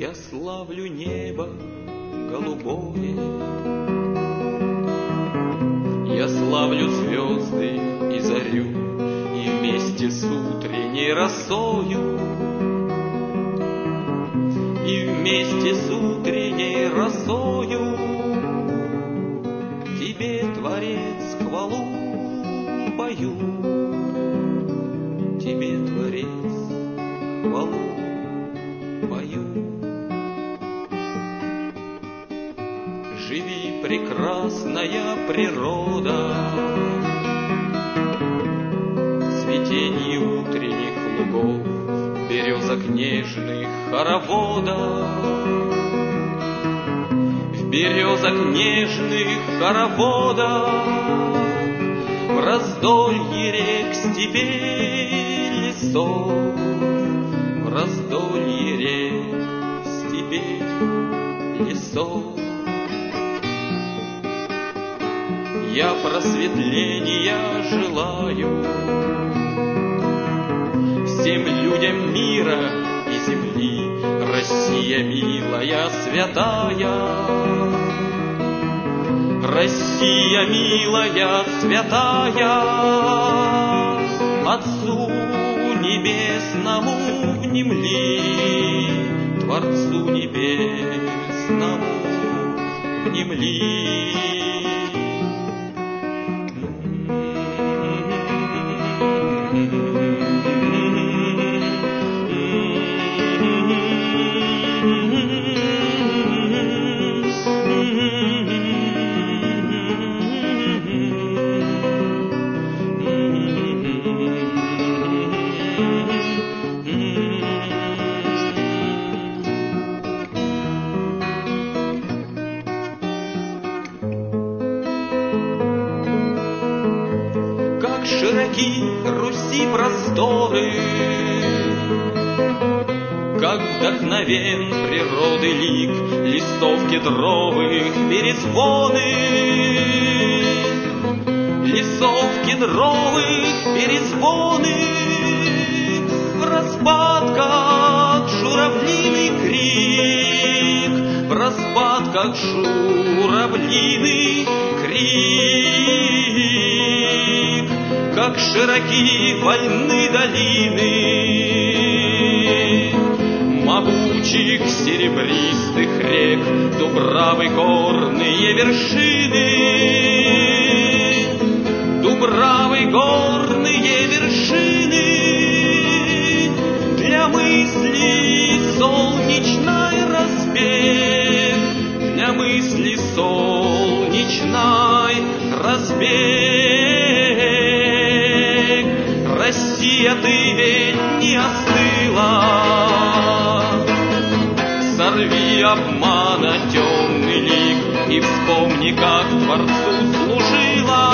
Я славлю небо голубое, я славлю звезды и зарю, и вместе с утренней росою, и вместе с утренней росою тебе, Творец, хвалу пою, тебе, Творец, хвалу пою. Живи, прекрасная природа, в цветении утренних лугов, березок нежных хороводов, в березок нежных хороводов, в раздолье рек, степей, лесов, в раздолье рек, степей, лесов. Я просветления желаю всем людям мира и земли, Россия милая, святая, Россия милая, святая, Отцу небесному внемли, Творцу небесному внемли. Широки Руси просторы, как вдохновен природы лик, листов кедровых перезвоны, лесов кедровых перезвоны, в распадках журавлиный крик, в распадках журавлиный крик. Как широки вольны долины могучих серебристых рек, дубравы горные вершины, дубравы горные вершины, для мысли солнечной разбег, для мысли солнечной разбег. Россия, ты ведь не остыла, сорви обмана темный лик и вспомни, как Творцу служила,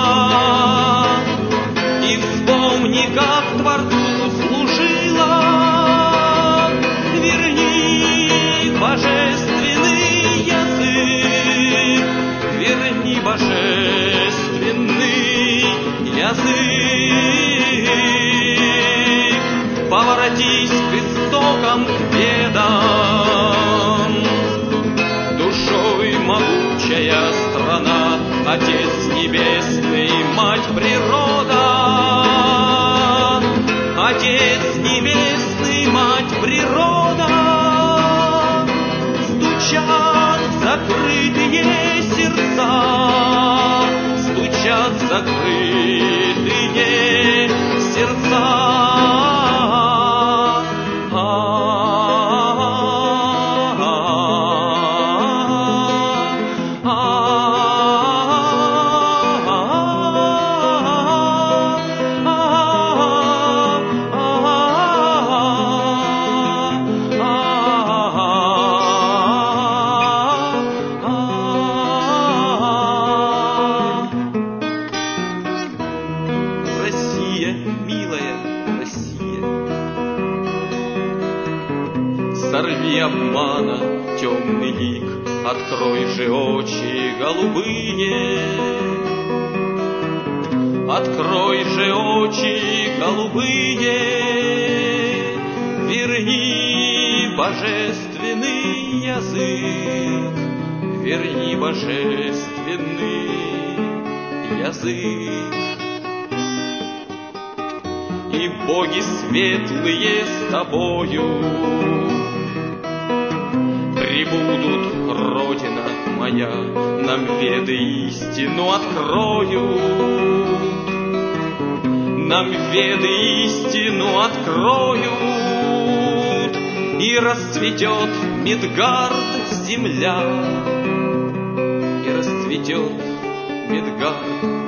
и вспомни, как Творцу служила. Верни божественный язык, верни божественный язык. Поворотись к истокам, к бедам, душой могучая страна, Отец Небесный, Мать Природа, Отец Небесный, Мать Природа. Стучат закрытые сердца, стучат закрытые сердца. Сорви обмана темный лик, открой же очи голубые, открой же очи голубые, верни божественный язык, верни божественный язык. И боги светлые с тобою прибудут, Родина моя, нам веды истину откроют, нам веды истину откроют, и расцветет Мидгард земля, и расцветет Мидгард